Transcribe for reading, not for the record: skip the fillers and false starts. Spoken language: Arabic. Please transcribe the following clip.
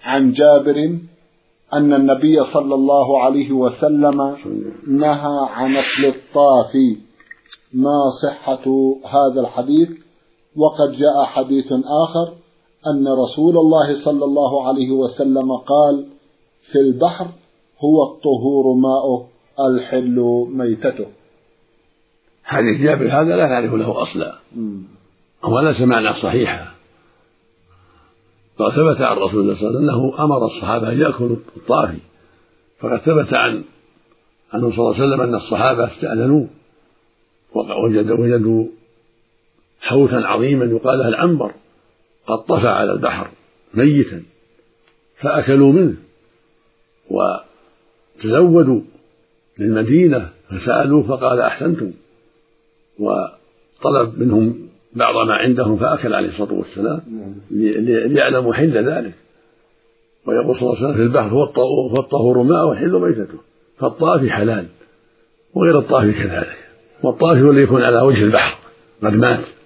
عن جابر أن النبي صلى الله عليه وسلم نهى عن أكل الطافي. ما صحة هذا الحديث؟ وقد جاء حديث آخر أن رسول الله صلى الله عليه وسلم قال في البحر هو الطهور ماؤه الحل ميتته. حديث جابر هذا لا نعرف له أصلا ولا سمعنا صحيحا، فثبت عن رسول الله صلى الله عليه وسلم أنه أمر الصحابة أن يأكلوا الطافي، فقد ثبت عنه صلى الله عليه وسلم أن الصحابة استأذنوه ووجدوا حوتا عظيما يقال له العنبر قد طفى على البحر ميتا، فأكلوا منه وتزودوا للمدينة فسألوه فقال أحسنتم، وطلب منهم بعض ما عندهم فأكل عليه الصلاة والسلام ليعلموا حل ذلك. ويقول صلى الله عليه وسلم في البحر هو الطهور ماء والحل ميتته، فالطافي حلال وغير الطافي كذلك، والطافي هو اللي يكون على وجه البحر قد مات